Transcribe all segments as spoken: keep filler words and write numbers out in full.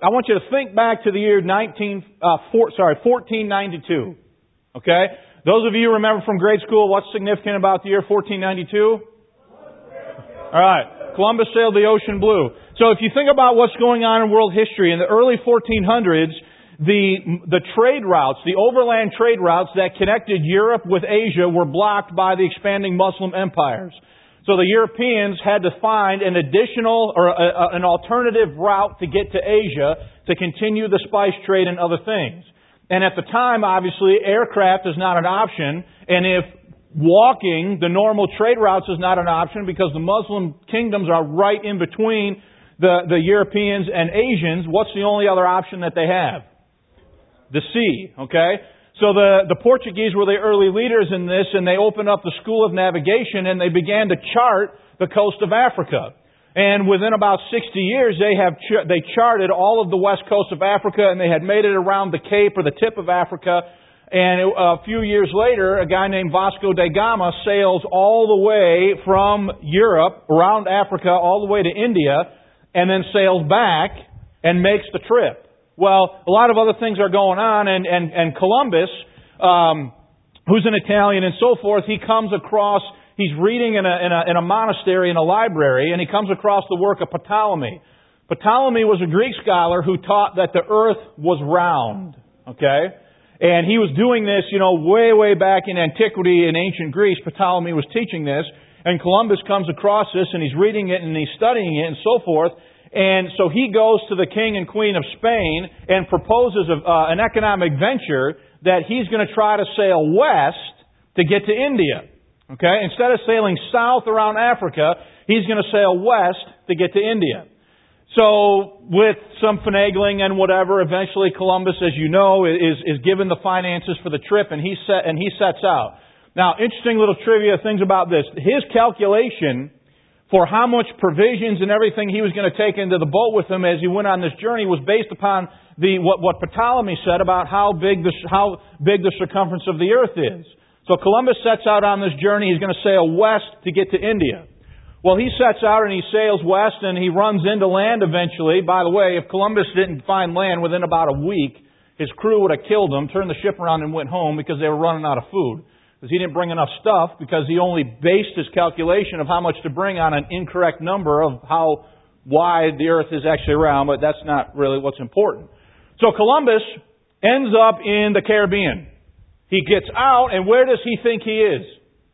I want you to think back to the year nineteen, uh, four, sorry, fourteen ninety-two. Okay? Those of you who remember from grade school, what's significant about the year fourteen ninety-two? Alright. Columbus sailed the ocean blue. So if you think about what's going on in world history, in the early fourteen hundreds, the, the trade routes, the overland trade routes that connected Europe with Asia were blocked by the expanding Muslim empires. So the Europeans had to find an additional or a, a, an alternative route to get to Asia to continue the spice trade and other things. And at the time, obviously, aircraft is not an option. And if walking the normal trade routes is not an option because the Muslim kingdoms are right in between the, the Europeans and Asians, what's the only other option that they have? The sea, okay? So the, the Portuguese were the early leaders in this, and they opened up the school of navigation, and they began to chart the coast of Africa. And within about sixty years, they have ch- they charted all of the west coast of Africa, and they had made it around the Cape or the tip of Africa. And a few years later, a guy named Vasco da Gama sails all the way from Europe, around Africa, all the way to India, and then sails back and makes the trip. Well, a lot of other things are going on, and, and, and Columbus, um, who's an Italian and so forth, he comes across, he's reading in a, in, a, in a monastery, in a library, and he comes across the work of Ptolemy. Ptolemy was a Greek scholar who taught that the earth was round, okay? And he was doing this, you know, way, way back in antiquity in ancient Greece. Ptolemy was teaching this, and Columbus comes across this, and he's reading it, and he's studying it, and so forth. And so he goes to the king and queen of Spain and proposes a, uh, an economic venture that he's going to try to sail west to get to India. Okay? Instead of sailing south around Africa, he's going to sail west to get to India. So with some finagling and whatever, eventually Columbus, as you know, is, is given the finances for the trip, and he set, and he sets out. Now, interesting little trivia things about this. His calculation for how much provisions and everything he was going to take into the boat with him as he went on this journey was based upon the what, what Ptolemy said about how big the how big the circumference of the earth is. So Columbus sets out on this journey. He's going to sail west to get to India. Well, he sets out and he sails west and he runs into land eventually. By the way, if Columbus didn't find land within about a week, his crew would have killed him, turned the ship around and went home because they were running out of food. Because he didn't bring enough stuff, because he only based his calculation of how much to bring on an incorrect number of how wide the earth is actually around, but that's not really what's important. So Columbus ends up in the Caribbean. He gets out, and where does he think he is?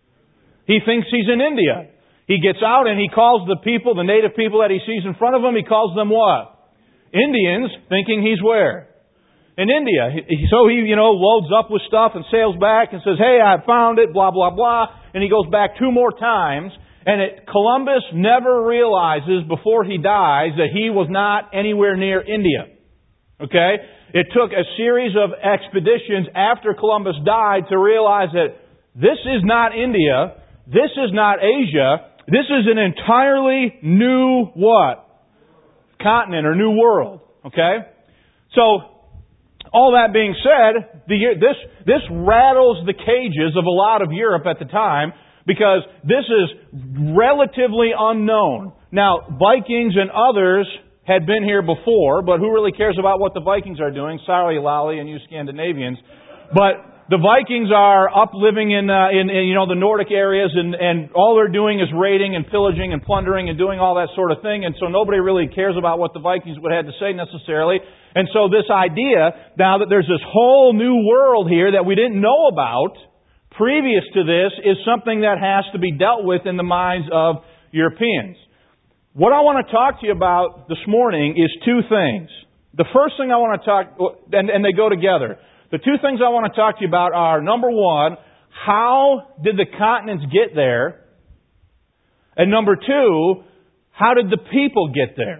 He thinks he's in India. He gets out and he calls the people, the native people that he sees in front of him, he calls them what? Indians, thinking he's where? In India. So he, you know, loads up with stuff and sails back and says, hey, I found it, blah, blah, blah. And he goes back two more times. And it, Columbus never realizes before he dies that he was not anywhere near India. Okay? It took a series of expeditions after Columbus died to realize that this is not India. This is not Asia. This is an entirely new what? Continent or new world. Okay? So, all that being said, the, this, this rattles the cages of a lot of Europe at the time because this is relatively unknown. Now, Vikings and others had been here before, but who really cares about what the Vikings are doing? Sorry, Lally and you Scandinavians. But the Vikings are up living in, uh, in, in you know, the Nordic areas, and, and all they're doing is raiding and pillaging and plundering and doing all that sort of thing. And so nobody really cares about what the Vikings would have to say necessarily. And so this idea, now that there's this whole new world here that we didn't know about previous to this, is something that has to be dealt with in the minds of Europeans. What I want to talk to you about this morning is two things. The first thing I want to talk, and, and they go together. The two things I want to talk to you about are, number one, how did the continents get there? And number two, how did the people get there?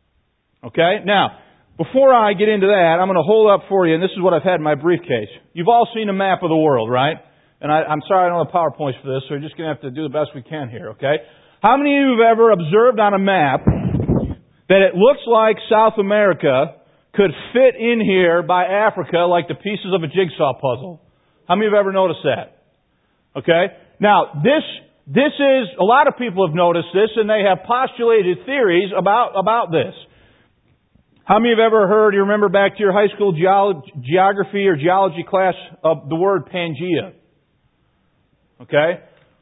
Okay? Now, before I get into that, I'm going to hold up for you, and this is what I've had in my briefcase. You've all seen a map of the world, right? And I, I'm sorry I don't have PowerPoints for this, so we're just going to have to do the best we can here, okay? How many of you have ever observed on a map that it looks like South America could fit in here by Africa like the pieces of a jigsaw puzzle? How many have ever noticed that? Okay? Now, this this is, a lot of people have noticed this, and they have postulated theories about, about this. How many have ever heard, you remember back to your high school geolo- geography or geology class, of the word Pangea? Okay?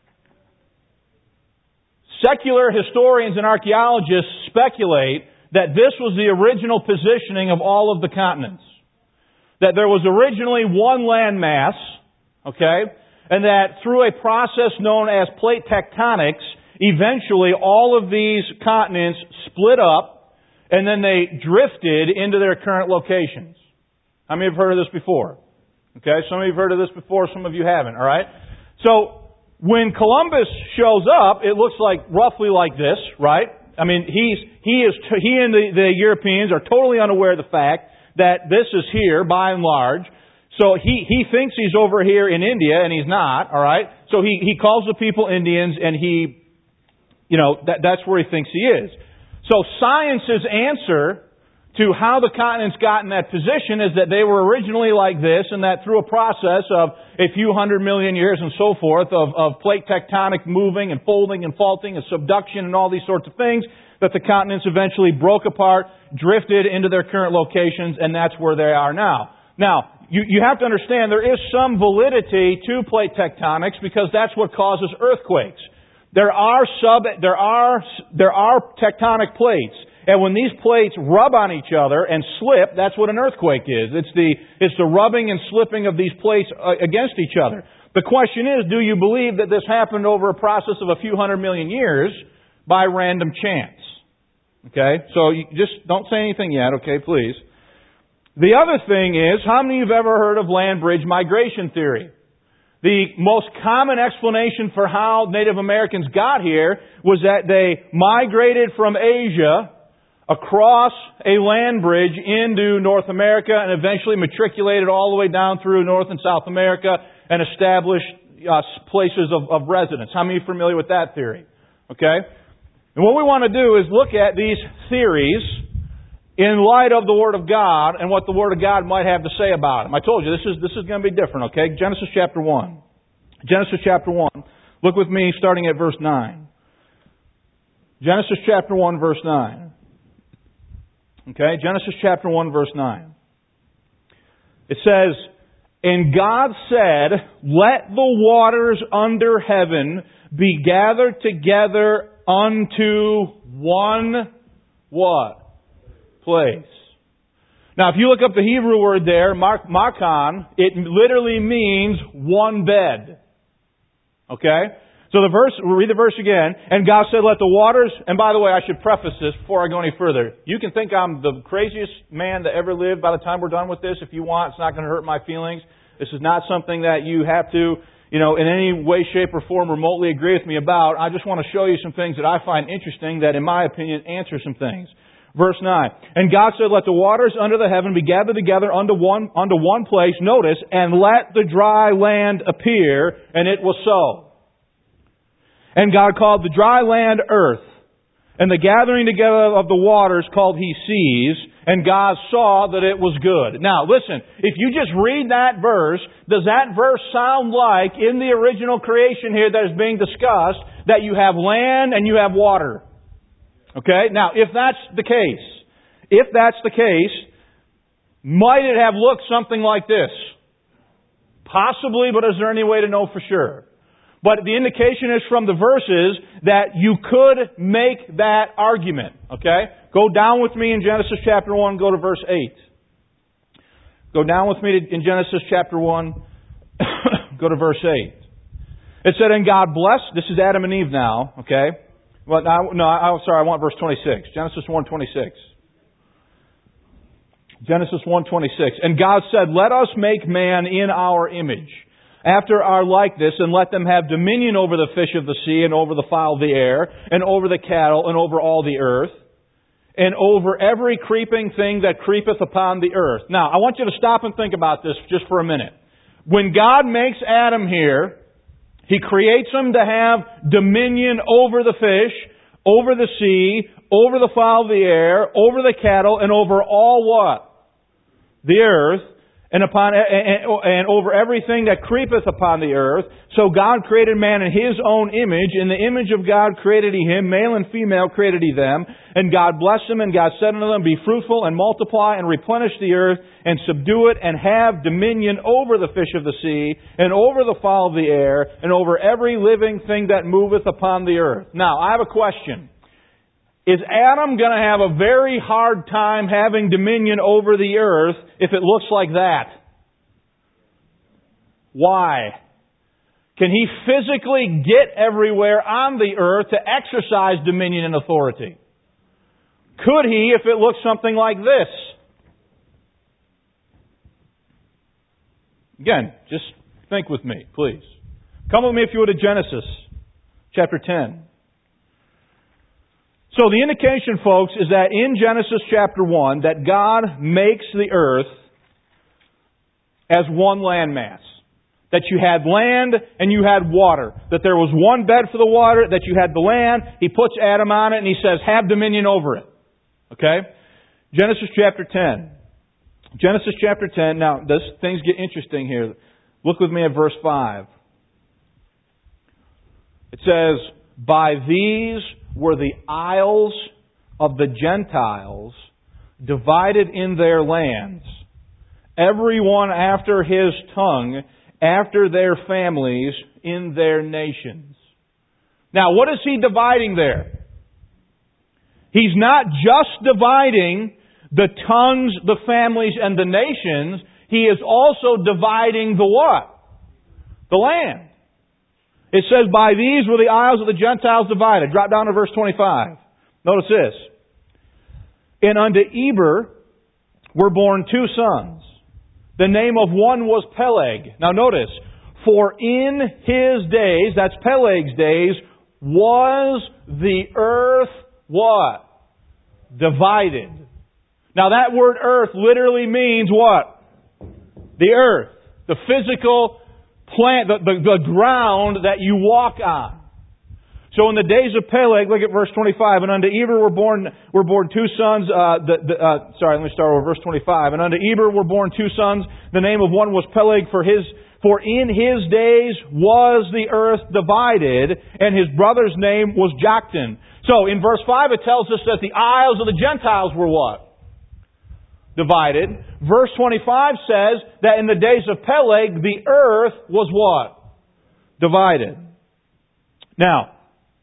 Secular historians and archaeologists speculate that this was the original positioning of all of the continents. That there was originally one landmass, okay, and that through a process known as plate tectonics, eventually all of these continents split up, and then they drifted into their current locations. How many have heard of this before? Okay, some of you have heard of this before, some of you haven't, all right? So, when Columbus shows up, it looks like roughly like this, right? I mean, he's, he is, he and the, the Europeans are totally unaware of the fact that this is here, by and large. So he, he thinks he's over here in India, and he's not, alright? So he, he calls the people Indians, and he, you know, that, that's where he thinks he is. So science's answer to how the continents got in that position is that they were originally like this, and that through a process of a few hundred million years and so forth of, of plate tectonic moving and folding and faulting and subduction and all these sorts of things, that the continents eventually broke apart, drifted into their current locations, and that's where they are now. Now, you, you have to understand there is some validity to plate tectonics because that's what causes earthquakes. There are sub, there are, there are tectonic plates. And when these plates rub on each other and slip, that's what an earthquake is. It's the, it's the rubbing and slipping of these plates against each other. The question is, do you believe that this happened over a process of a few hundred million years by random chance? Okay? So you just don't say anything yet, okay, please. The other thing is, how many of you have ever heard of land bridge migration theory? The most common explanation for how Native Americans got here was that they migrated from Asia across a land bridge into North America and eventually matriculated all the way down through North and South America and established uh, places of, of residence. How many are familiar with that theory? Okay? And what we want to do is look at these theories in light of the Word of God and what the Word of God might have to say about them. I told you, this is, this is going to be different, okay? Genesis chapter one. Genesis chapter one. Look with me starting at verse nine. Genesis chapter one, verse nine. Okay, Genesis chapter one, verse nine. It says, "And God said, let the waters under heaven be gathered together unto one," what? Place. Now, if you look up the Hebrew word there, makan, it literally means one bed. Okay? So the verse, we'll read the verse again. "And God said, let the waters," and by the way, I should preface this before I go any further. You can think I'm the craziest man that ever lived by the time we're done with this. If you want, it's not going to hurt my feelings. This is not something that you have to, you know, in any way, shape, or form remotely agree with me about. I just want to show you some things that I find interesting that, in my opinion, answer some things. Verse nine. "And God said, let the waters under the heaven be gathered together unto one, unto one place," notice, "and let the dry land appear, and it was so. And God called the dry land earth, and the gathering together of the waters called He seas, and God saw that it was good." Now, listen, if you just read that verse, does that verse sound like, in the original creation here that is being discussed, that you have land and you have water? Okay? Now, if that's the case, if that's the case, might it have looked something like this? Possibly, but is there any way to know for sure? But the indication is from the verses that you could make that argument. Okay? Go down with me in Genesis chapter one, go to verse eight. Go down with me in Genesis chapter one, go to verse eight. It said, "And God blessed," this is Adam and Eve now, okay? Well, no, no, I'm sorry, I want verse twenty-six. Genesis one twenty-six. Genesis one twenty-six. "And God said, let us make man in our image, after our likeness, and let them have dominion over the fish of the sea, and over the fowl of the air, and over the cattle, and over all the earth, and over every creeping thing that creepeth upon the earth." Now, I want you to stop and think about this just for a minute. When God makes Adam here, He creates him to have dominion over the fish, over the sea, over the fowl of the air, over the cattle, and over all what? The earth. and upon and, and over everything that creepeth upon the earth. So God created man in His own image. In the image of God created He him, male and female created He them. And God blessed them, and God said unto them, Be fruitful, and multiply, and replenish the earth, and subdue it, and have dominion over the fish of the sea, and over the fowl of the air, and over every living thing that moveth upon the earth. Now, I have a question. Is Adam going to have a very hard time having dominion over the earth if it looks like that? Why? Can he physically get everywhere on the earth to exercise dominion and authority? Could he if it looks something like this? Again, just think with me, please. Come with me if you would to Genesis chapter ten. So the indication, folks, is that in Genesis chapter one, that God makes the earth as one landmass. That you had land and you had water. That there was one bed for the water, that you had the land. He puts Adam on it and He says, have dominion over it. Okay? Genesis chapter ten. Genesis chapter ten. Now, this, things get interesting here. Look with me at verse five. It says, By these were the isles of the Gentiles divided in their lands, every one after his tongue, after their families, in their nations. Now, what is He dividing there? He's not just dividing the tongues, the families, and the nations. He is also dividing the what? The land. It says, by these were the isles of the Gentiles divided. Drop down to verse twenty-five. Notice this. And unto Eber were born two sons. The name of one was Peleg. Now notice, for in his days, that's Peleg's days, was the earth what? Divided. Now that word earth literally means what? The earth. The physical plant, the, the, the ground that you walk on. So in the days of Peleg, look at verse twenty-five, and unto Eber were born were born two sons. Uh, the, the, uh, sorry, let me start over verse twenty-five. And unto Eber were born two sons. The name of one was Peleg, for his for in his days was the earth divided, and his brother's name was Joktan. So in verse five, it tells us that the isles of the Gentiles were what? Divided. Verse twenty-five says that in the days of Peleg, the earth was what? Divided. Now,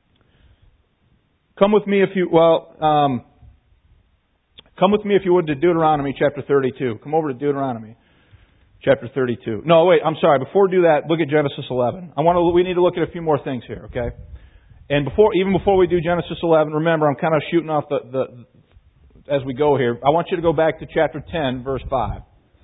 come with me if you, well, um, come with me if you would to Deuteronomy chapter thirty-two. Come over to Deuteronomy chapter thirty-two. No, wait, I'm sorry. Before we do that, look at Genesis eleven. I want to, we need to look at a few more things here, okay? And before, even before we do Genesis eleven, remember, I'm kind of shooting off the, the as we go here. I want you to go back to chapter ten, verse five.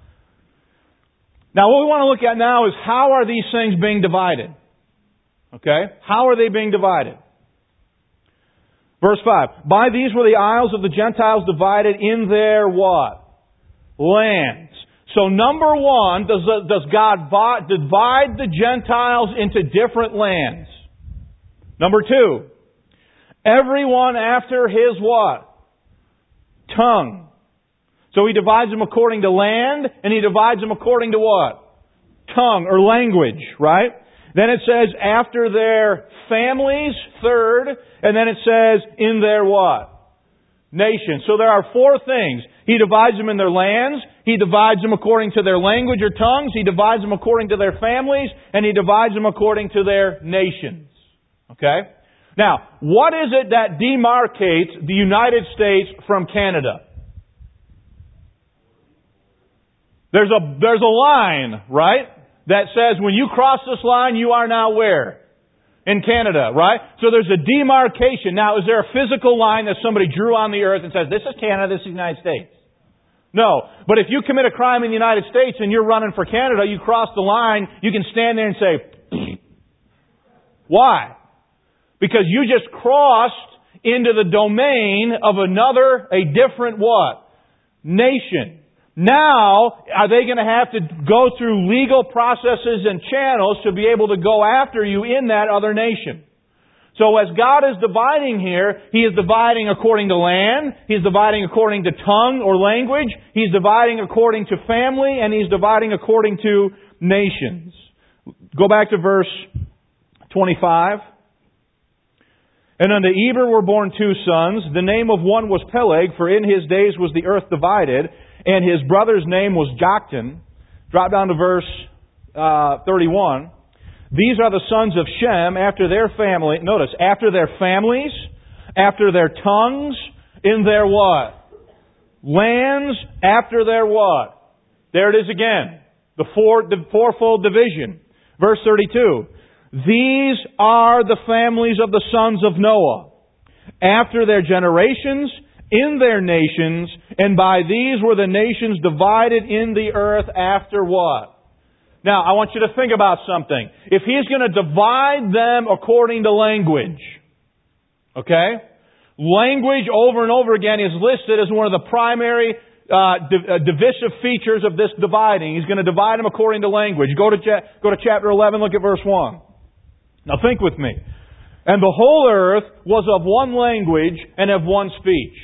Now, what we want to look at now is how are these things being divided? Okay? How are they being divided? Verse five. By these were the isles of the Gentiles divided in their what? Lands. So number one, does, does God divide the Gentiles into different lands? Number two, everyone after his what? Tongue. So He divides them according to land, and He divides them according to what? Tongue or language, right? Then it says after their families, third, and then it says in their what? Nation. So there are four things. He divides them in their lands, He divides them according to their language or tongues, He divides them according to their families, and He divides them according to their nations. Okay? Now, what is it that demarcates the United States from Canada? There's a, there's a line, right? That says when you cross this line, you are now where? In Canada, right? So there's a demarcation. Now, is there a physical line that somebody drew on the earth and says, this is Canada, this is the United States? No. But if you commit a crime in the United States and you're running for Canada, you cross the line, you can stand there and say, why? Because you just crossed into the domain of another, a different what? Nation. Now, are they going to have to go through legal processes and channels to be able to go after you in that other nation? So as God is dividing here, He is dividing according to land, He's dividing according to tongue or language, He's dividing according to family, and He's dividing according to nations. Go back to verse twenty-five. And unto Eber were born two sons. The name of one was Peleg, for in his days was the earth divided, and his brother's name was Joktan. Drop down to verse uh, thirty-one. These are the sons of Shem after their family. Notice, after their families, after their tongues, in their what? Lands, after their what? There it is again. The four, the fourfold division. Verse thirty-two. These are the families of the sons of Noah, after their generations, in their nations, and by these were the nations divided in the earth after what? Now, I want you to think about something. If He's going to divide them according to language, okay? Language over and over again is listed as one of the primary uh, div- uh, divisive features of this dividing. He's going to divide them according to language. Go to, cha- go to chapter eleven, look at verse one. Now think with me. And the whole earth was of one language and of one speech.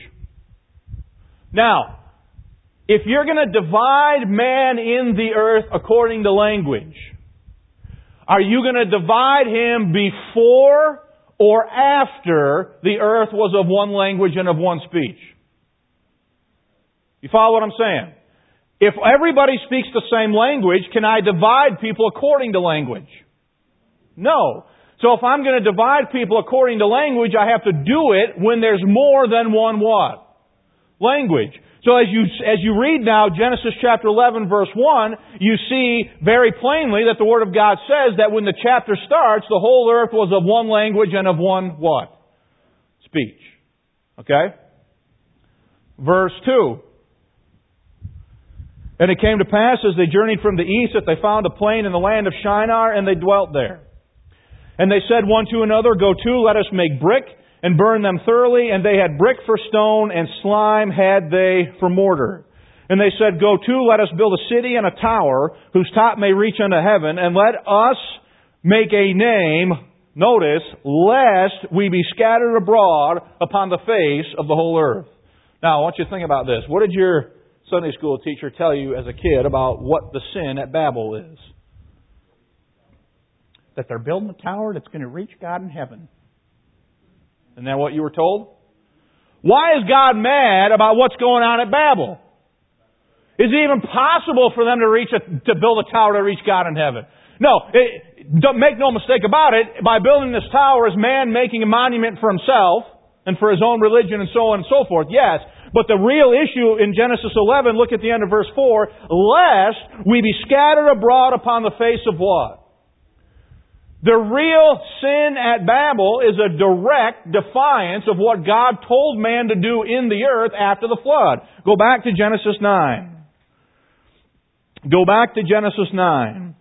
Now, if you're going to divide man in the earth according to language, are you going to divide him before or after the earth was of one language and of one speech? You follow what I'm saying? If everybody speaks the same language, can I divide people according to language? No. So if I'm going to divide people according to language, I have to do it when there's more than one what? Language. So as you, as you read now Genesis chapter eleven verse one, you see very plainly that the Word of God says that when the chapter starts, the whole earth was of one language and of one what? Speech. Okay? Verse two. And it came to pass as they journeyed from the east that they found a plain in the land of Shinar, and they dwelt there. And they said one to another, Go to, let us make brick, and burn them thoroughly. And they had brick for stone, and slime had they for mortar. And they said, Go to, let us build a city and a tower, whose top may reach unto heaven, and let us make a name, notice, lest we be scattered abroad upon the face of the whole earth. Now, I want you to think about this. What did your Sunday school teacher tell you as a kid about what the sin at Babel is? That they're building a tower that's going to reach God in heaven. Isn't that what you were told? Why is God mad about what's going on at Babel? Is it even possible for them to reach a, to build a tower to reach God in heaven? No, it, don't make no mistake about it. By building this tower is man making a monument for himself and for his own religion and so on and so forth. Yes, but the real issue in Genesis eleven, look at the end of verse four, lest we be scattered abroad upon the face of what? The real sin at Babel is a direct defiance of what God told man to do in the earth after the flood. Go back to Genesis nine. Go back to Genesis nine.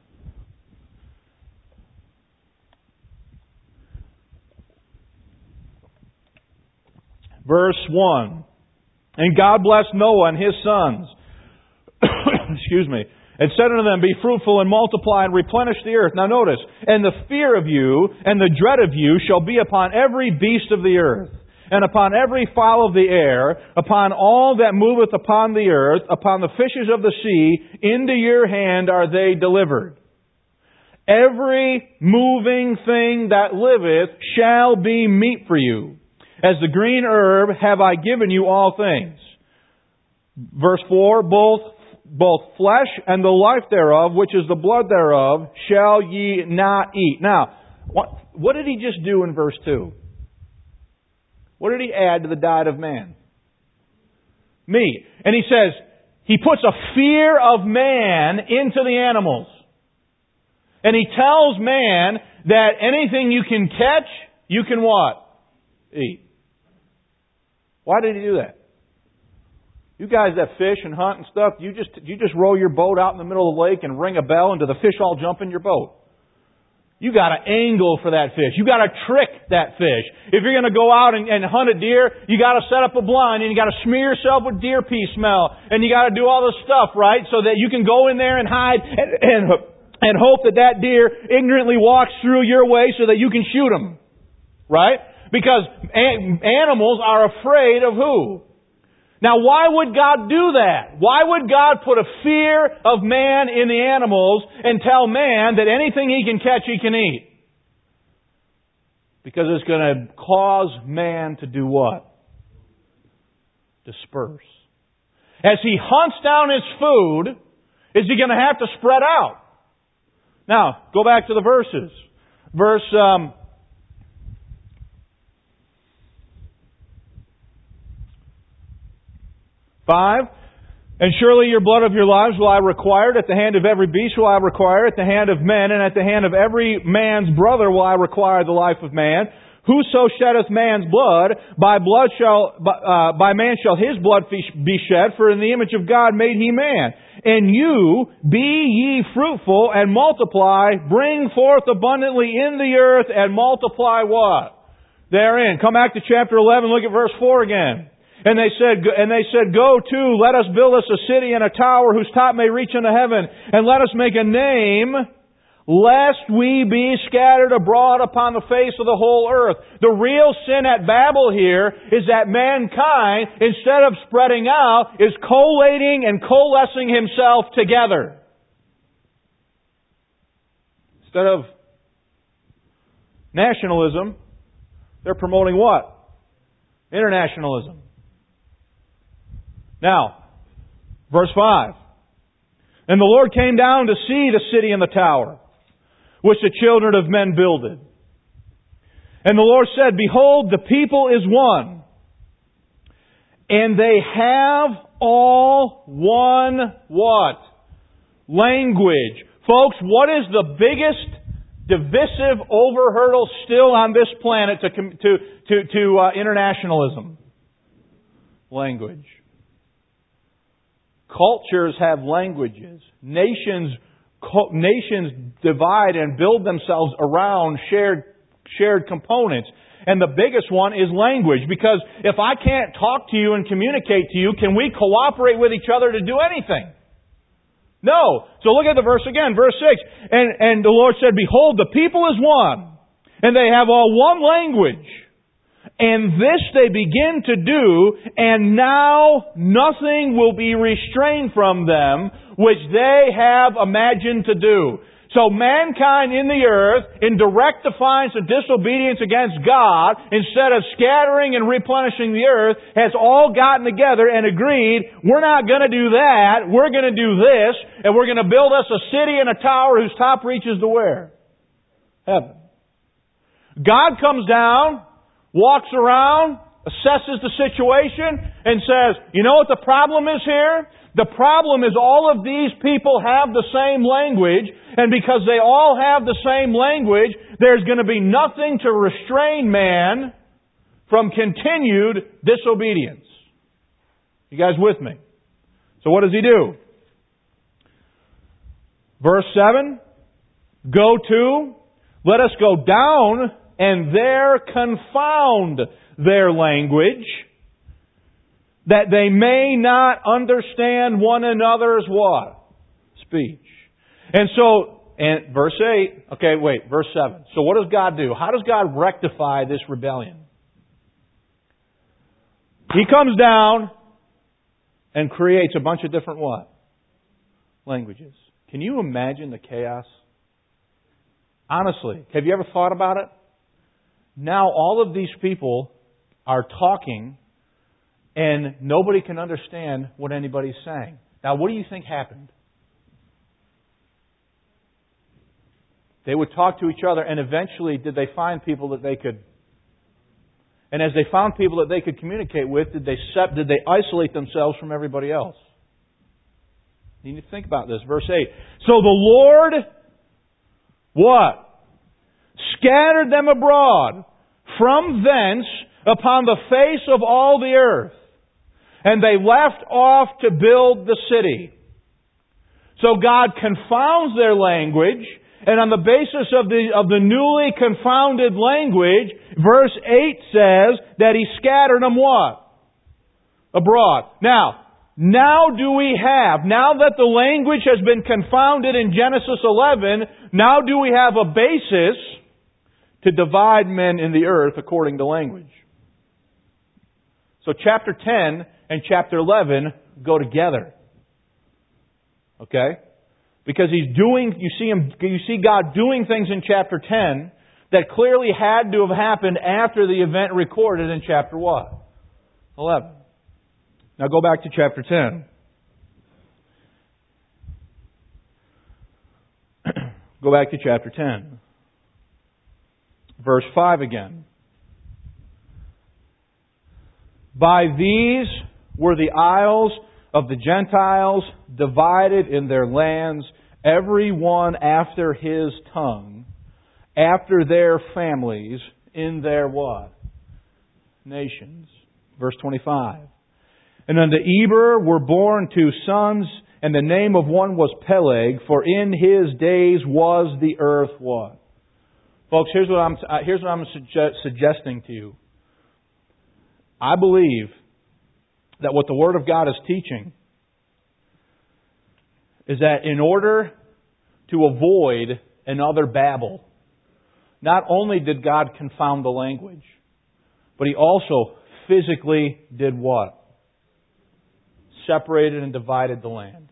Verse one. And God blessed Noah and his sons. Excuse me. And said unto them, Be fruitful and multiply and replenish the earth. Now notice, and the fear of you and the dread of you shall be upon every beast of the earth, and upon every fowl of the air, upon all that moveth upon the earth, upon the fishes of the sea, into your hand are they delivered. Every moving thing that liveth shall be meat for you. As the green herb have I given you all things. Verse four, both Both flesh and the life thereof, which is the blood thereof, shall ye not eat. Now, what, what did he just do in verse two? What did he add to the diet of man? Meat. And he says, he puts a fear of man into the animals. And he tells man that anything you can catch, you can what? Eat. Why did he do that? You guys that fish and hunt and stuff, you just you just roll your boat out in the middle of the lake and ring a bell and do the fish all jump in your boat? You got to angle for that fish. You got to trick that fish. If you're going to go out and, and hunt a deer, you got to set up a blind and you got to smear yourself with deer pea smell and you got to do all this stuff, right? So that you can go in there and hide and, and, and hope that that deer ignorantly walks through your way so that you can shoot him. Right? Because a- animals are afraid of who? Now, why would God do that? Why would God put a fear of man in the animals and tell man that anything he can catch, he can eat? Because it's going to cause man to do what? Disperse. As he hunts down his food, is he going to have to spread out? Now, go back to the verses. Verse um, five. And surely your blood of your lives will I require. At the hand of every beast will I require. At the hand of men, and at the hand of every man's brother will I require the life of man. Whoso sheddeth man's blood, by blood shall uh, by man shall his blood be shed. For in the image of God made he man. And you be ye fruitful and multiply, bring forth abundantly in the earth and multiply what? Therein. Come back to chapter eleven. Look at verse four again. And they said, and they said, Go to, let us build us a city and a tower whose top may reach unto heaven, and let us make a name, lest we be scattered abroad upon the face of the whole earth. The real sin at Babel here is that mankind, instead of spreading out, is collating and coalescing himself together. Instead of nationalism, they're promoting what? Internationalism. Now, verse five. And the Lord came down to see the city and the tower, which the children of men builded. And the Lord said, Behold, the people is one, and they have all one what? Language. Folks, what is the biggest divisive overhurdle still on this planet to to to, to uh, internationalism? Language. Cultures have languages. Nations nations divide and build themselves around shared shared components. And the biggest one is language. Because if I can't talk to you and communicate to you, can we cooperate with each other to do anything? No. So look at the verse again, verse six. And, and the Lord said, Behold, the people is one, and they have all one language. And this they begin to do, and now nothing will be restrained from them, which they have imagined to do. So mankind in the earth, in direct defiance of disobedience against God, instead of scattering and replenishing the earth, has all gotten together and agreed, we're not going to do that, we're going to do this, and we're going to build us a city and a tower whose top reaches to where? Heaven. God comes down, walks around, assesses the situation, and says, you know what the problem is here? The problem is all of these people have the same language, and because they all have the same language, there's going to be nothing to restrain man from continued disobedience. You guys with me? So what does he do? Verse seven, Go to, let us go down and there confound their language, that they may not understand one another's what? Speech. And so, and verse eight, okay, wait, verse seven. So what does God do? How does God rectify this rebellion? He comes down and creates a bunch of different what? Languages. Can you imagine the chaos? Honestly, have you ever thought about it? Now all of these people are talking and nobody can understand what anybody's saying. Now what do you think happened? They would talk to each other, and eventually did they find people that they could... And as they found people that they could communicate with, did they sep- did they isolate themselves from everybody else? You need to think about this. Verse eight. So the Lord, what? Scattered them abroad from thence upon the face of all the earth. And they left off to build the city. So God confounds their language, and on the basis of the of the newly confounded language, verse eight says that He scattered them what? Abroad. Now, now do we have, now that the language has been confounded in Genesis eleven, now do we have a basis to divide men in the earth according to language. So chapter ten and chapter eleven go together. Okay? Because He's doing, you see Him, you see God doing things in chapter ten that clearly had to have happened after the event recorded in chapter what? eleven. Now go back to chapter ten. Go back to chapter ten. Verse five again. By these were the isles of the Gentiles divided in their lands, every one after his tongue, after their families, in their what? Nations. Verse twenty-five. And unto Eber were born two sons, and the name of one was Peleg, for in his days was the earth what? Folks, here's what I'm here's what I'm suggest, suggesting to you. I believe that what the Word of God is teaching is that in order to avoid another Babel, not only did God confound the language, but He also physically did what? Separated and divided the land.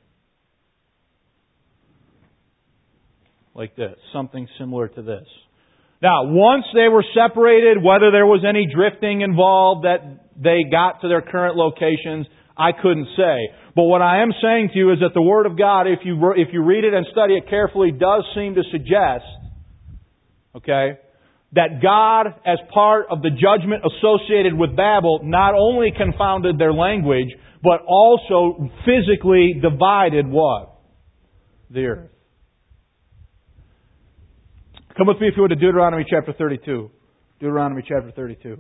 Like this. Something similar to this. Now, once they were separated, whether there was any drifting involved that they got to their current locations, I couldn't say. But what I am saying to you is that the Word of God, if you if you read it and study it carefully, does seem to suggest, okay, that God, as part of the judgment associated with Babel, not only confounded their language, but also physically divided what? The earth. Come with me if you would to Deuteronomy chapter thirty-two. Deuteronomy chapter thirty-two.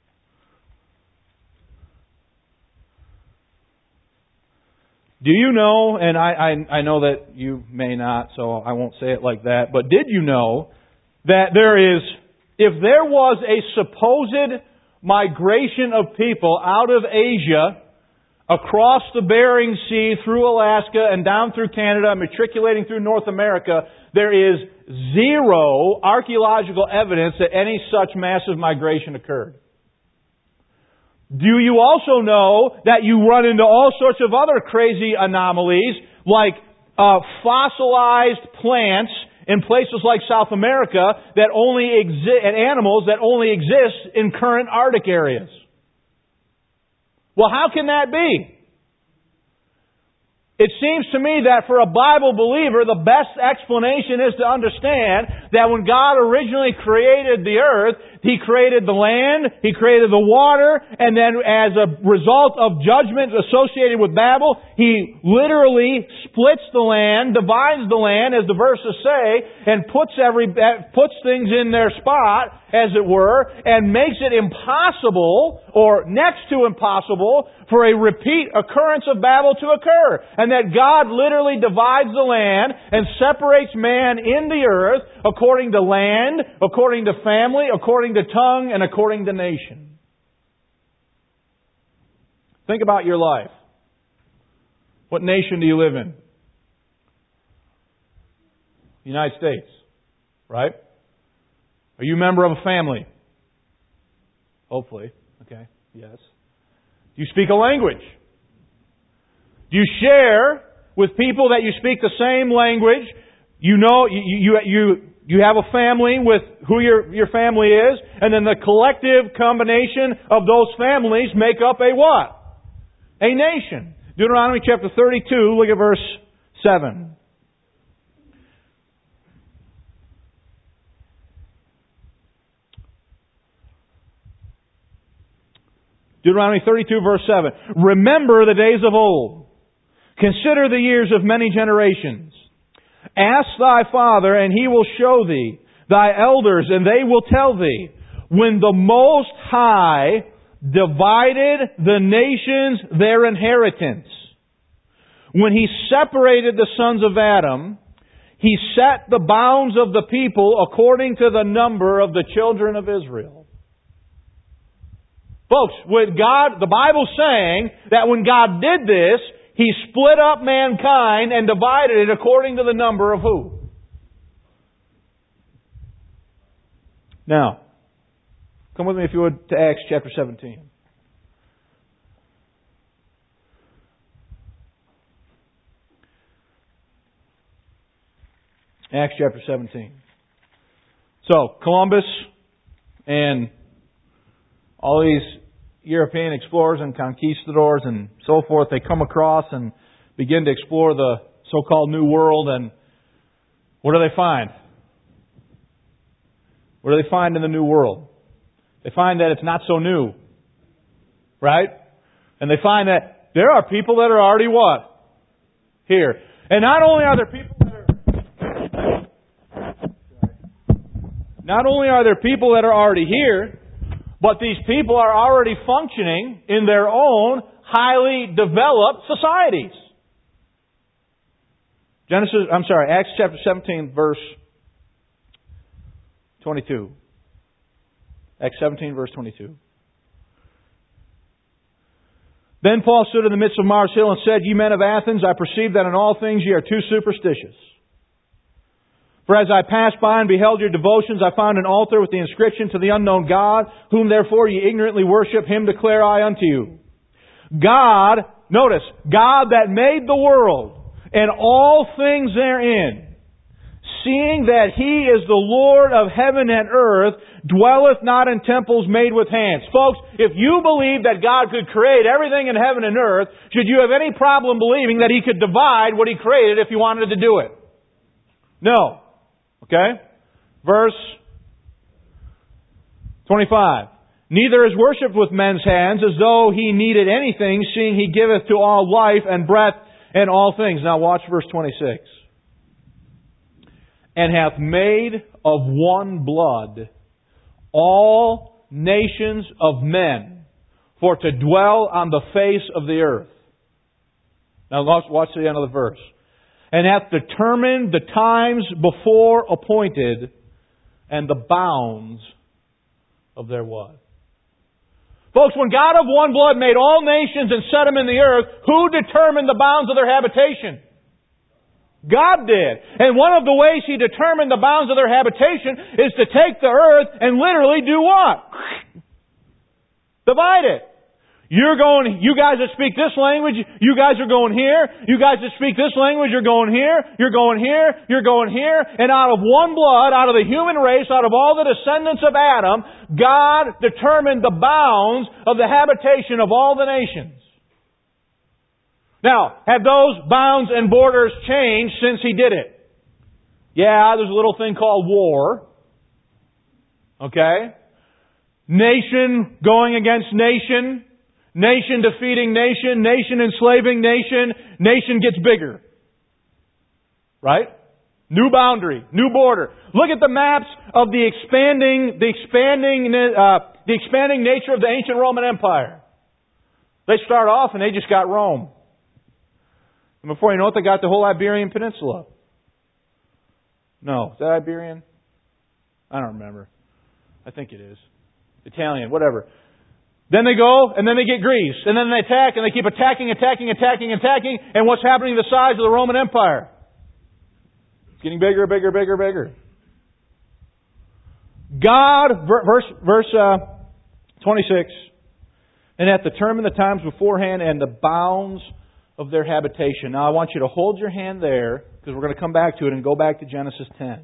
Do you know, and I, I, I know that you may not, so I won't say it like that, but did you know that there is, if there was a supposed migration of people out of Asia across the Bering Sea, through Alaska, and down through Canada, matriculating through North America, there is zero archaeological evidence that any such massive migration occurred. Do you also know that you run into all sorts of other crazy anomalies, like uh, fossilized plants in places like South America that only exist, and animals that only exist in current Arctic areas? Well, how can that be? It seems to me that for a Bible believer, the best explanation is to understand that when God originally created the earth, He created the land, He created the water, and then as a result of judgment associated with Babel, He literally splits the land, divides the land, as the verses say, and puts every puts things in their spot, as it were, and makes it impossible, or next to impossible, for a repeat occurrence of Babel to occur. And that God literally divides the land and separates man in the earth according to land, according to family, according to tongue, and according to nation. Think about your life. What nation do you live in? The United States, right? Are you a member of a family? Hopefully. Okay. Yes. Do you speak a language? Do you share with people that you speak the same language? You know, you, you, you, you have a family with who your, your family is, and then the collective combination of those families make up a what? A nation. Deuteronomy chapter thirty-two, look at verse seven. Deuteronomy thirty-two, verse seven. Remember the days of old. Consider the years of many generations. Ask thy father, and he will show thee. Thy elders, and they will tell thee. When the Most High divided the nations their inheritance, when He separated the sons of Adam, He set the bounds of the people according to the number of the children of Israel. Folks, with God, the Bible's saying that when God did this, He split up mankind and divided it according to the number of who? Now, come with me if you would to Acts chapter seventeen. Acts chapter seventeen. So, Columbus and all these European explorers and conquistadors and so forth, they come across and begin to explore the so-called New World, and what do they find? What do they find in the New World? They find that it's not so new. Right? And they find that there are people that are already what? Here. And not only are there people that are Not only are there people that are already here, but these people are already functioning in their own highly developed societies. Genesis, I'm sorry, Acts chapter seventeen, verse twenty-two. Acts seventeen, verse twenty-two. Then Paul stood in the midst of Mars Hill and said, Ye men of Athens, I perceive that in all things ye are too superstitious. For as I passed by and beheld your devotions, I found an altar with the inscription to the unknown God, whom therefore ye ignorantly worship, Him declare I unto you. God, notice, God that made the world and all things therein, seeing that He is the Lord of heaven and earth, dwelleth not in temples made with hands. Folks, if you believe that God could create everything in heaven and earth, should you have any problem believing that He could divide what He created if He wanted to do it? No. Okay? Verse twenty-five. Neither is worshipped with men's hands as though He needed anything, seeing He giveth to all life and breath and all things. Now watch verse twenty-six. And hath made of one blood all nations of men for to dwell on the face of the earth. Now watch the end of the verse. And hath determined the times before appointed and the bounds of their what? Folks, when God of one blood made all nations and set them in the earth, who determined the bounds of their habitation? God did. And one of the ways He determined the bounds of their habitation is to take the earth and literally do what? Divide it. You're going, you guys that speak this language, you guys are going here. You guys that speak this language, you're going here. You're going here. You're going here. And out of one blood, out of the human race, out of all the descendants of Adam, God determined the bounds of the habitation of all the nations. Now, have those bounds and borders changed since He did it? Yeah, there's a little thing called war. Okay? Nation going against nation. Nation defeating nation. Nation enslaving nation. Nation gets bigger. Right? New boundary. New border. Look at the maps of the expanding, the expanding, uh, the expanding nature of the ancient Roman Empire. They start off and they just got Rome. And before you know it, they got the whole Iberian Peninsula. No. Is that Iberian? I don't remember. I think it is. Italian, whatever. Then they go, and then they get Greece. And then they attack, and they keep attacking, attacking, attacking, attacking. And what's happening to the size of the Roman Empire? It's getting bigger, bigger, bigger, bigger. God, verse, verse uh, twenty-six, and hath determined the times beforehand and the bounds of their habitation. Now I want you to hold your hand there, because we're going to come back to it and go back to Genesis ten.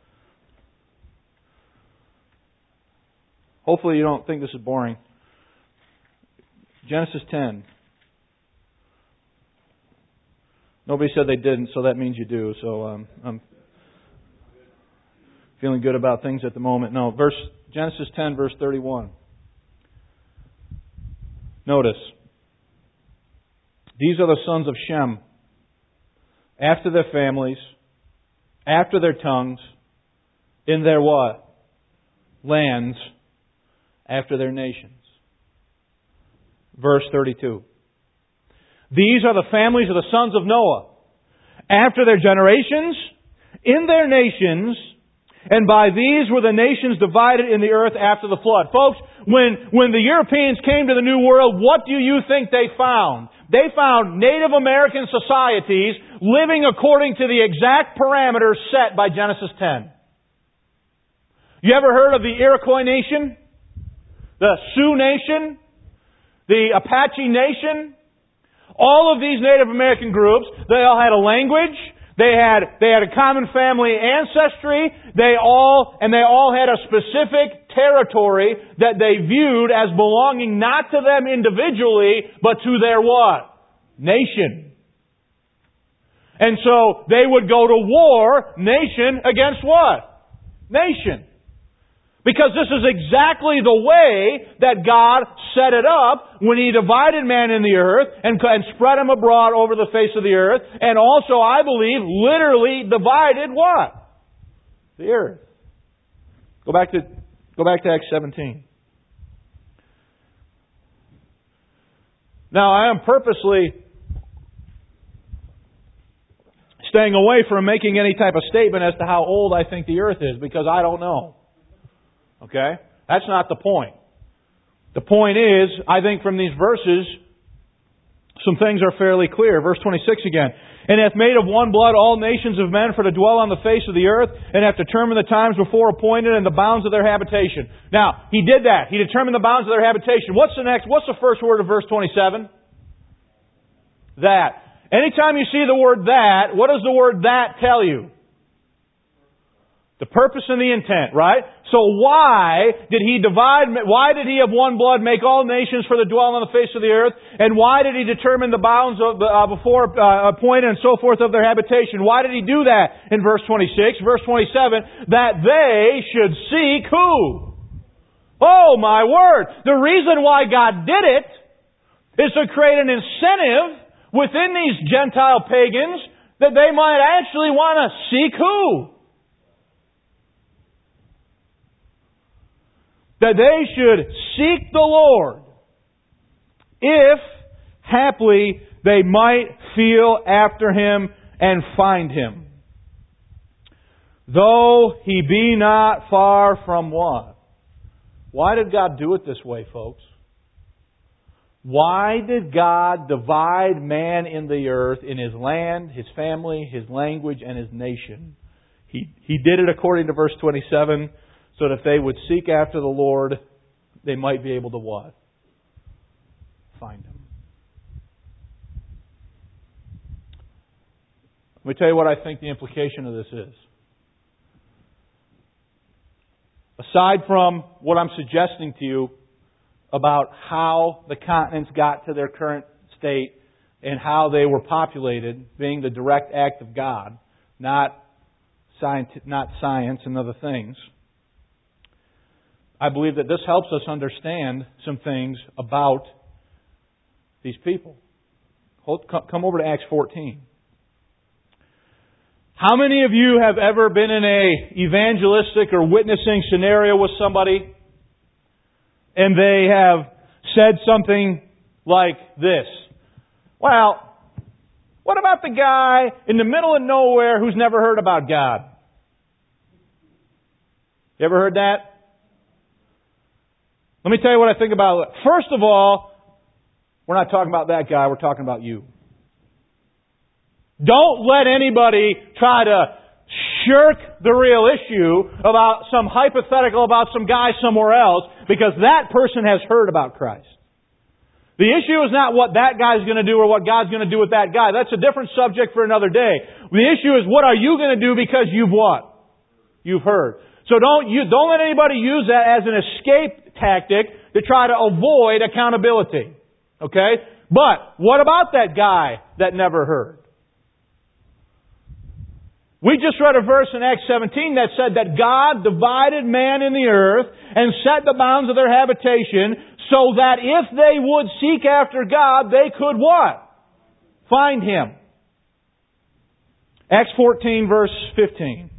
Hopefully you don't think this is boring. Genesis ten. Nobody said they didn't, so that means you do. So um, I'm feeling good about things at the moment. No, verse Genesis ten, verse thirty-one. Notice. These are the sons of Shem, after their families, after their tongues, in their what? Lands, after their nations. Verse thirty-two. These are the families of the sons of Noah, after their generations, in their nations, and by these were the nations divided in the earth after the flood. Folks, when, when the Europeans came to the New World, what do you think they found? They found Native American societies living according to the exact parameters set by Genesis ten. You ever heard of the Iroquois Nation? The Sioux Nation? The Apache Nation? All of these Native American groups, they all had a language. They had, they had a common family ancestry. They all, and they all had a specific territory that they viewed as belonging not to them individually, but to their what? Nation. And so they would go to war, nation against what? Nation. Because this is exactly the way that God set it up when He divided man in the earth and, and spread him abroad over the face of the earth. And also, I believe, literally divided what? The earth. Go back to, go back to Acts seventeen. Now, I am purposely staying away from making any type of statement as to how old I think the earth is, because I don't know. Okay? That's not the point. The point is, I think from these verses, some things are fairly clear. Verse twenty-six again. And hath made of one blood all nations of men for to dwell on the face of the earth, and hath determined the times before appointed and the bounds of their habitation. Now, He did that. He determined the bounds of their habitation. What's the next? What's the first word of verse twenty-seven? That. Anytime you see the word that, what does the word that tell you? The purpose and the intent, right? So why did He divide, why did He of one blood make all nations for the dwelling on the face of the earth? And why did He determine the bounds of, uh, before uh, appointed and so forth of their habitation? Why did He do that in verse twenty-six? Verse twenty-seven, that they should seek who? Oh my word! The reason why God did it is to create an incentive within these Gentile pagans that they might actually want to seek who? That they should seek the Lord, if haply they might feel after Him and find Him. Though He be not far from what? Why did God do it this way, folks? Why did God divide man in the earth, in His land, His family, His language, and His nation? He, he did it according to verse twenty-seven, so that if they would seek after the Lord, they might be able to what? Find Him. Let me tell you what I think the implication of this is. Aside from what I'm suggesting to you about how the continents got to their current state and how they were populated, being the direct act of God, not science, not science and other things, I believe that this helps us understand some things about these people. Hold, come over to Acts fourteen. How many of you have ever been in a evangelistic or witnessing scenario with somebody and they have said something like this? Well, what about the guy in the middle of nowhere who's never heard about God? You ever heard that? Let me tell you what I think about it. First of all, we're not talking about that guy, we're talking about you. Don't let anybody try to shirk the real issue about some hypothetical about some guy somewhere else, because that person has heard about Christ. The issue is not what that guy's going to do or what God's going to do with that guy. That's a different subject for another day. The issue is, what are you going to do because you've what? You've heard. So don't you don't let anybody use that as an escape tactic to try to avoid accountability. Okay? But what about that guy that never heard? We just read a verse in Acts seventeen that said that God divided man in the earth and set the bounds of their habitation so that if they would seek after God, they could what? Find Him. Acts fourteen verse fifteen.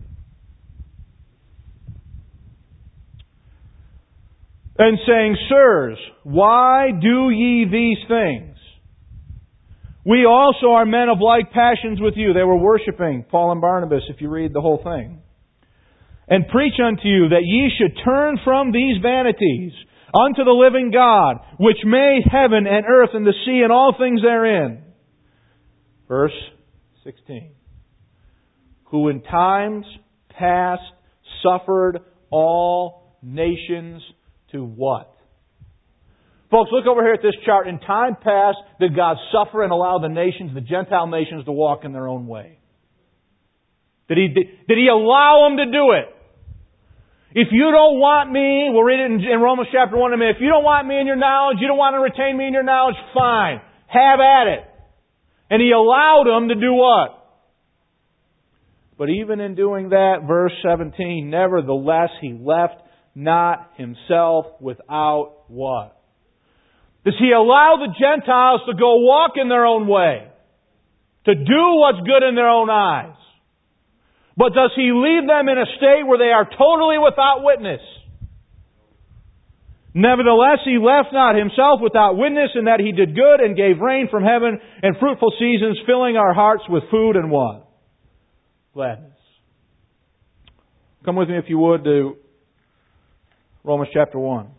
And saying, Sirs, why do ye these things? We also are men of like passions with you. They were worshiping Paul and Barnabas, if you read the whole thing. And preach unto you that ye should turn from these vanities unto the living God, which made heaven and earth and the sea and all things therein. Verse sixteen. Who in times past suffered all nations to what? Folks, look over here at this chart. In time past, did God suffer and allow the nations, the Gentile nations, to walk in their own way? Did He, did he allow them to do it? If you don't want me, we'll read it in, in Romans chapter one in a minute. If you don't want me in your knowledge, you don't want to retain me in your knowledge, fine. Have at it. And He allowed them to do what? But even in doing that, verse seventeen, nevertheless He left not Himself without what? Does He allow the Gentiles to go walk in their own way? To do what's good in their own eyes? But does He leave them in a state where they are totally without witness? Nevertheless, He left not Himself without witness, in that He did good and gave rain from heaven and fruitful seasons, filling our hearts with food and what? Gladness. Come with me, if you would, to Romans chapter one.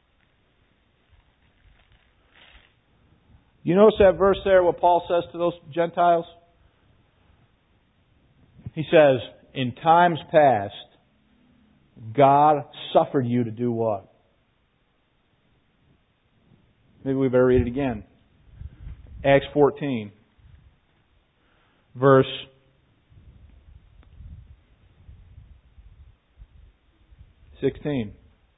You notice that verse there, what Paul says to those Gentiles? He says, in times past, God suffered you to do what? Maybe we better read it again. Acts fourteen, verse sixteen.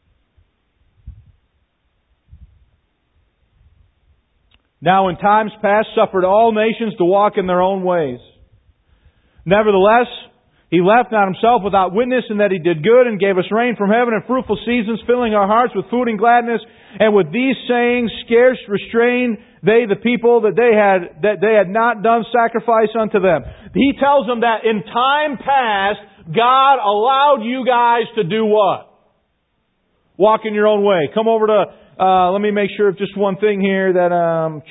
Now in times past suffered all nations to walk in their own ways. Nevertheless, He left not Himself without witness, in that He did good and gave us rain from heaven and fruitful seasons, filling our hearts with food and gladness. And with these sayings scarce restrained they the people that they had that they had not done sacrifice unto them. He tells them that in time past, God allowed you guys to do what? Walk in your own way. Come over to, uh, let me make sure of just one thing here that, um,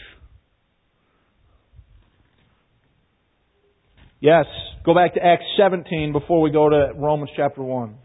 yes, go back to Acts seventeen before we go to Romans chapter one.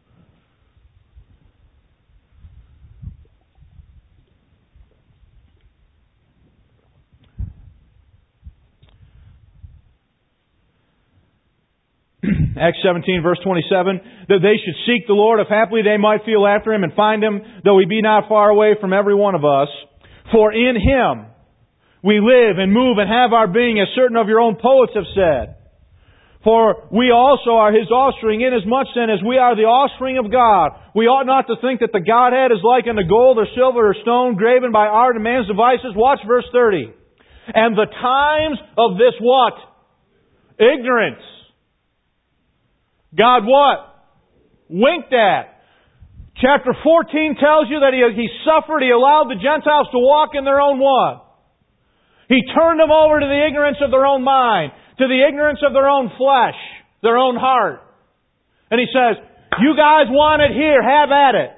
Acts seventeen, verse twenty-seven, that they should seek the Lord, if haply they might feel after Him and find Him, though He be not far away from every one of us. For in Him we live and move and have our being, as certain of your own poets have said. For we also are His offspring, inasmuch then as we are the offspring of God. We ought not to think that the Godhead is like unto gold or silver or stone, graven by art and man's devices. Watch verse thirty. And the times of this what? Ignorance. God what? Winked at. Chapter fourteen tells you that he, he suffered, He allowed the Gentiles to walk in their own what? He turned them over to the ignorance of their own mind, to the ignorance of their own flesh, their own heart. And He says, you guys want it here, have at it.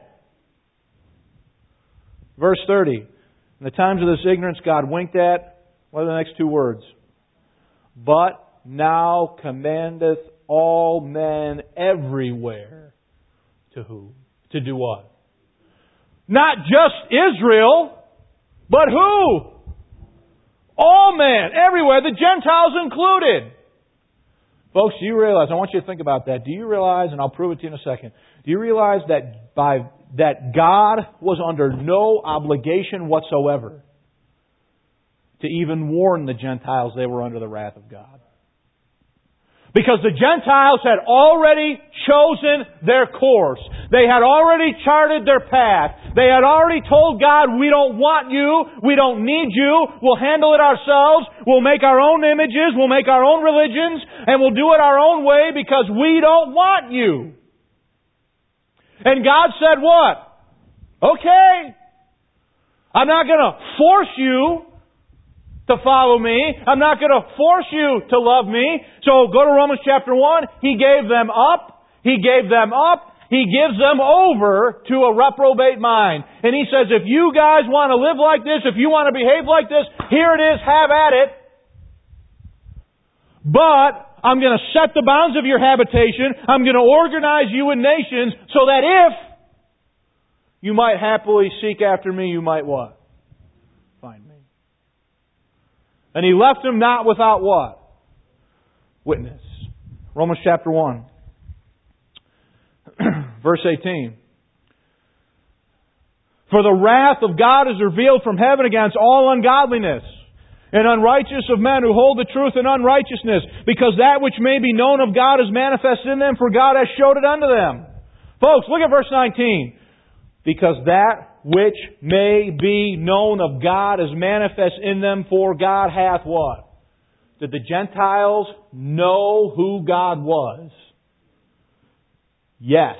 Verse thirty. In the times of this ignorance God winked at, what are the next two words? But now commandeth all men everywhere to who? To do what? Not just Israel, but who? All men, everywhere, the Gentiles included. Folks, do you realize, I want you to think about that. Do you realize, and I'll prove it to you in a second, do you realize that by that God was under no obligation whatsoever to even warn the Gentiles they were under the wrath of God? Because the Gentiles had already chosen their course. They had already charted their path. They had already told God, we don't want you. We don't need you. We'll handle it ourselves. We'll make our own images. We'll make our own religions. And we'll do it our own way because we don't want you. And God said what? Okay. I'm not going to force you to follow me. I'm not going to force you to love me. So go to Romans chapter one. He gave them up. He gave them up. He gives them over to a reprobate mind. And He says, if you guys want to live like this, if you want to behave like this, here it is, have at it. But I'm going to set the bounds of your habitation. I'm going to organize you in nations so that if you might happily seek after me, you might what? Find me. And He left them not without what? Witness. Romans chapter one. Verse eighteen. For the wrath of God is revealed from heaven against all ungodliness and unrighteousness of men who hold the truth in unrighteousness, because that which may be known of God is manifested in them, for God has showed it unto them. Folks, look at verse nineteen. Because that which may be known of God is manifest in them, for God hath what? Did the Gentiles know who God was? Yes.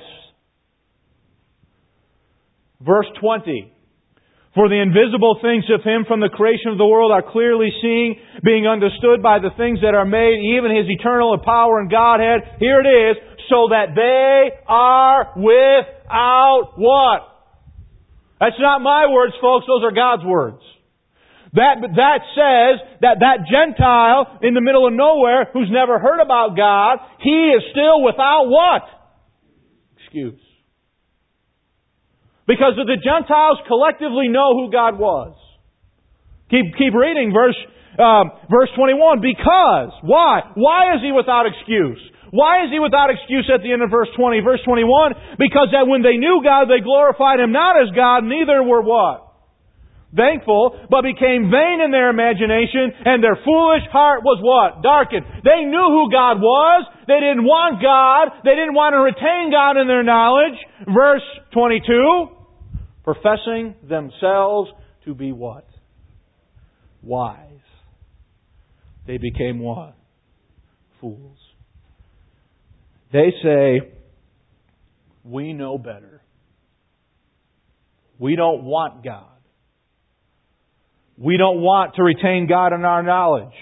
Verse twenty. For the invisible things of Him from the creation of the world are clearly seen, being understood by the things that are made, even His eternal power and Godhead. Here it is, so that they are without what? That's not my words, folks. Those are God's words. That, that says that that Gentile in the middle of nowhere who's never heard about God, he is still without what? Excuse. Because the Gentiles collectively know who God was. Keep, keep reading verse, um, verse twenty-one. Because. Why? Why is he without excuse? Why is he without excuse at the end of verse twenty? Verse twenty-one. Because that when they knew God, they glorified Him not as God, neither were what? Thankful, but became vain in their imagination, and their foolish heart was what? Darkened. They knew who God was. They didn't want God. They didn't want to retain God in their knowledge. Verse twenty-two. Professing themselves to be what? Wise. They became what? Fools. They say, we know better. We don't want God. We don't want to retain God in our knowledge.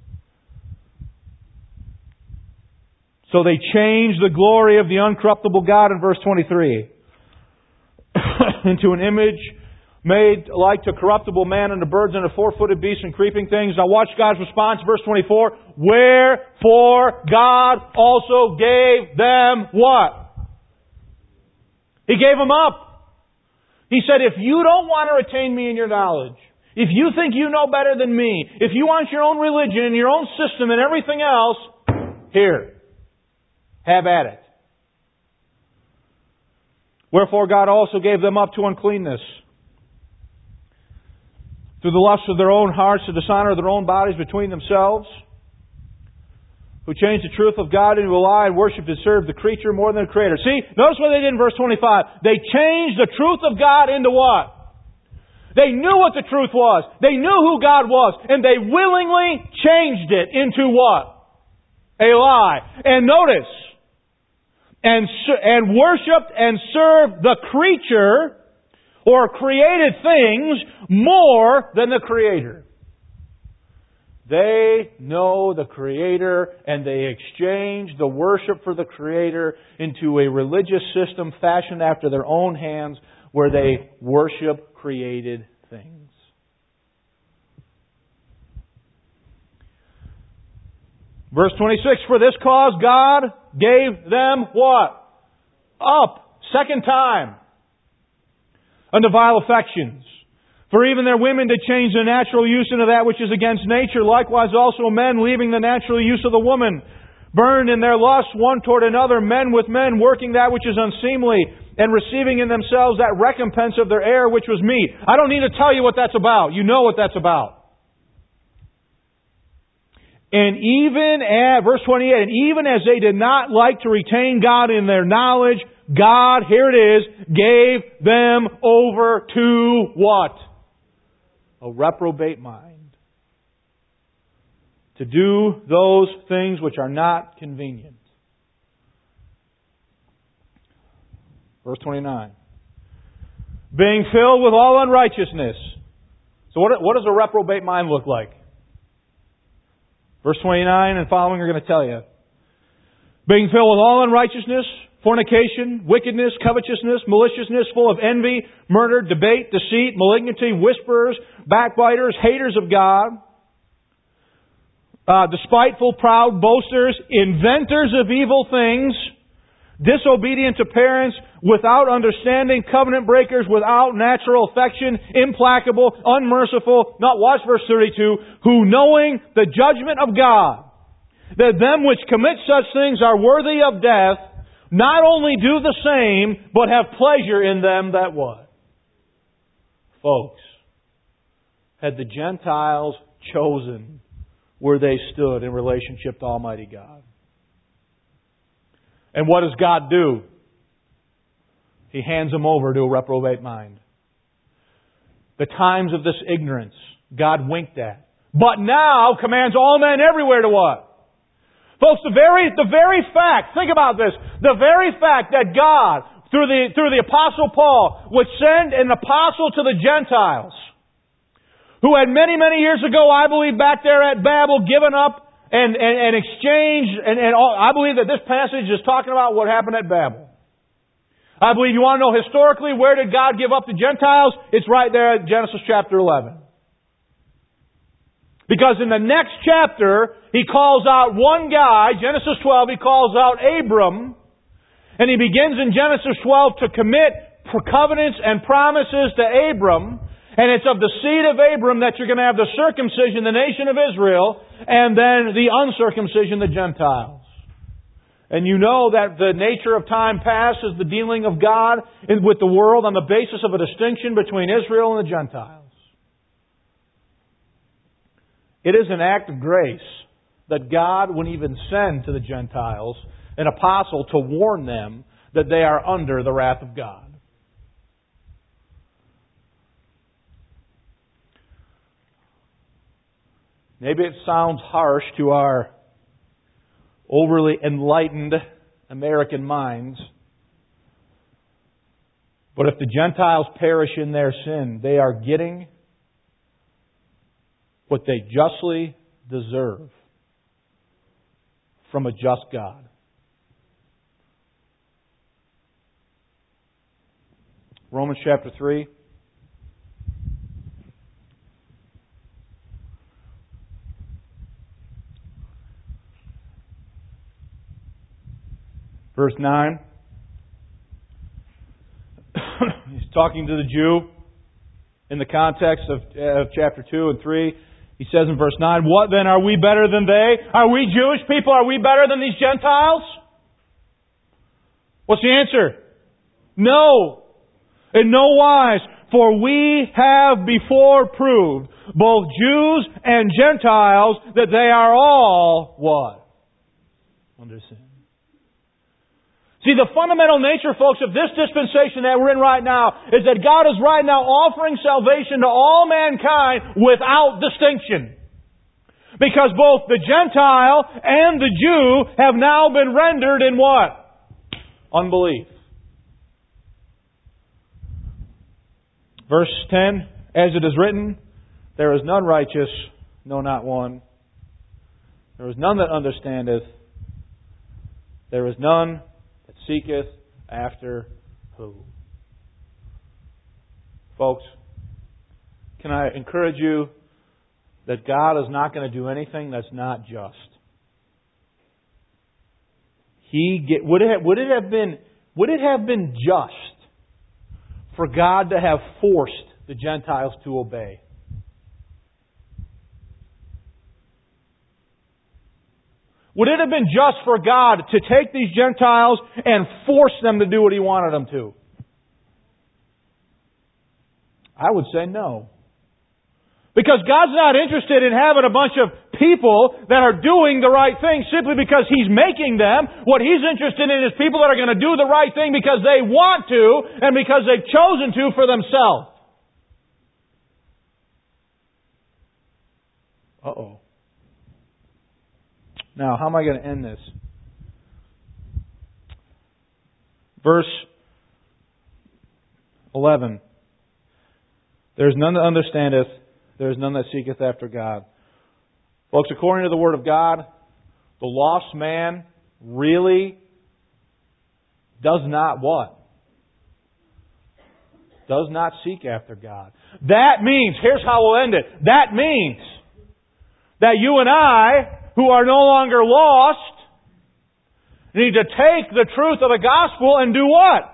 So they change the glory of the uncorruptible God in verse twenty-three into an image made like to corruptible man and to birds and to four-footed beasts and creeping things. Now watch God's response, verse twenty-four. Wherefore God also gave them what? He gave them up. He said, if you don't want to retain me in your knowledge, if you think you know better than me, if you want your own religion and your own system and everything else, here, have at it. Wherefore God also gave them up to uncleanness, through the lust of their own hearts, to dishonor their own bodies between themselves, who changed the truth of God into a lie and worshipped and served the creature more than the Creator. See, notice what they did in verse twenty-five. They changed the truth of God into what? They knew what the truth was. They knew who God was. And they willingly changed it into what? A lie. And notice, and, and worshipped and served the creature or created things more than the Creator. They know the Creator and they exchange the worship for the Creator into a religious system fashioned after their own hands where they worship created things. Verse twenty-six, for this cause God gave them what? Up. Second time. Unto vile affections. For even their women did change their natural use into that which is against nature. Likewise also men, leaving the natural use of the woman, burned in their lust one toward another, men with men, working that which is unseemly, and receiving in themselves that recompense of their error which was meet. I don't need to tell you what that's about. You know what that's about. And even at, verse twenty-eight, and even as they did not like to retain God in their knowledge, God, here it is, gave them over to what? A reprobate mind. To do those things which are not convenient. Verse twenty-nine. Being filled with all unrighteousness. So what, what does a reprobate mind look like? Verse twenty-nine and following are going to tell you. Being filled with all unrighteousness, fornication, wickedness, covetousness, maliciousness, full of envy, murder, debate, deceit, malignity, whisperers, backbiters, haters of God, uh, despiteful, proud, boasters, inventors of evil things, disobedient to parents, without understanding, covenant breakers, without natural affection, implacable, unmerciful. Not watch verse thirty-two. Who knowing the judgment of God, that them which commit such things are worthy of death, not only do the same, but have pleasure in them that what? Folks, had the Gentiles chosen where they stood in relationship to Almighty God? And what does God do? He hands them over to a reprobate mind. The times of this ignorance, God winked at. But now commands all men everywhere to what? Folks, the very, the very fact, think about this, the very fact that God, through the, through the Apostle Paul, would send an apostle to the Gentiles, who had many, many years ago, I believe, back there at Babel, given up and, and, and exchanged, and, and all, I believe that this passage is talking about what happened at Babel. I believe you want to know historically, where did God give up the Gentiles? It's right there at Genesis chapter eleven. Because in the next chapter, He calls out one guy, Genesis twelve, He calls out Abram, and He begins in Genesis twelve to commit covenants and promises to Abram, and it's of the seed of Abram that you're going to have the circumcision, the nation of Israel, and then the uncircumcision, the Gentiles. And you know that the nature of time past is the dealing of God with the world on the basis of a distinction between Israel and the Gentiles. It is an act of grace that God would even send to the Gentiles an apostle to warn them that they are under the wrath of God. Maybe it sounds harsh to our overly enlightened American minds, but if the Gentiles perish in their sin, they are getting what they justly deserve from a just God. Romans chapter three. Verse nine. He's talking to the Jew in the context of, of chapter two and three. He says in verse nine, "What then, are we better than they? Are we Jewish people? Are we better than these Gentiles?" What's the answer? No. In no wise. For we have before proved, both Jews and Gentiles, that they are all what? Under sin. See, the fundamental nature, folks, of this dispensation that we're in right now is that God is right now offering salvation to all mankind without distinction. Because both the Gentile and the Jew have now been rendered in what? Unbelief. Verse ten, as it is written, there is none righteous, no, not one. There is none that understandeth. There is none that seeketh after who? Folks, can I encourage you that God is not going to do anything that's not just? He get, would it have, would it have been would it have been just for God to have forced the Gentiles to obey? Would it have been just for God to take these Gentiles and force them to do what He wanted them to? I would say no. Because God's not interested in having a bunch of people that are doing the right thing simply because He's making them. What He's interested in is people that are going to do the right thing because they want to and because they've chosen to for themselves. Uh-oh. Now, how am I going to end this? Verse eleven. There is none that understandeth, there is none that seeketh after God. Folks, according to the Word of God, the lost man really does not what? Does not seek after God. That means, here's how we'll end it. That means that you and I, who are no longer lost, need to take the truth of the gospel and do what?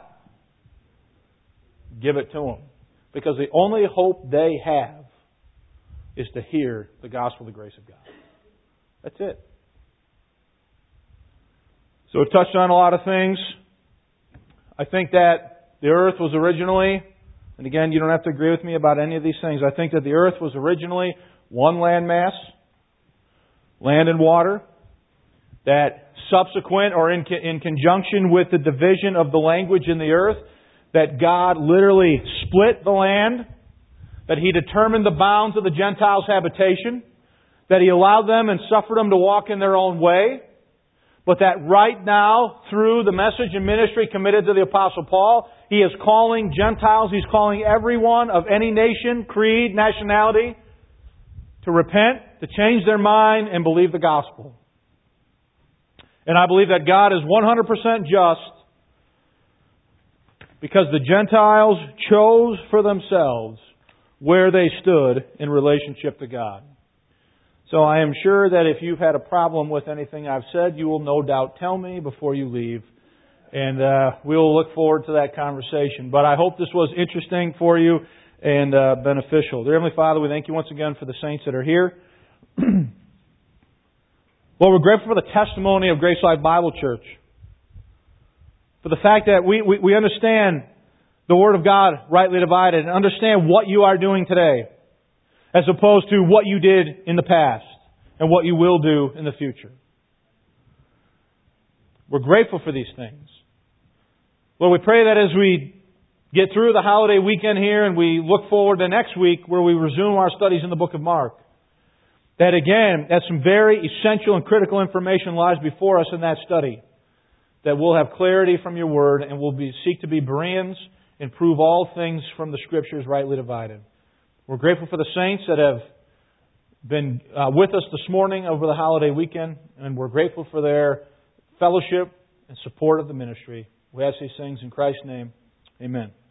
Give it to them. Because the only hope they have is to hear the gospel of the grace of God. That's it. So we've touched on a lot of things. I think that the earth was originally, and again, you don't have to agree with me about any of these things, I think that the earth was originally one landmass, land and water, that subsequent or in, in conjunction with the division of the language in the earth, that God literally split the land, that He determined the bounds of the Gentiles' habitation, that He allowed them and suffered them to walk in their own way, but that right now, through the message and ministry committed to the Apostle Paul, he is calling Gentiles, He's calling everyone of any nation, creed, nationality, to repent, to change their mind, and believe the gospel. And I believe that God is one hundred percent just because the Gentiles chose for themselves where they stood in relationship to God. So I am sure that if you've had a problem with anything I've said, you will no doubt tell me before you leave. And uh, we'll look forward to that conversation. But I hope this was interesting for you and uh, beneficial. Dear Heavenly Father, we thank You once again for the saints that are here. Lord, we're grateful for the testimony of Grace Life Bible Church. For the fact that we, we, we understand the Word of God rightly divided and understand what You are doing today, as opposed to what You did in the past and what You will do in the future. We're grateful for these things. Lord, we pray that as we get through the holiday weekend here and we look forward to next week where we resume our studies in the book of Mark, that again, that some very essential and critical information lies before us in that study, that we'll have clarity from Your Word and we'll be, seek to be Bereans and prove all things from the Scriptures rightly divided. We're grateful for the saints that have been uh, with us this morning over the holiday weekend, and we're grateful for their fellowship and support of the ministry. We ask these things in Christ's name. Amen.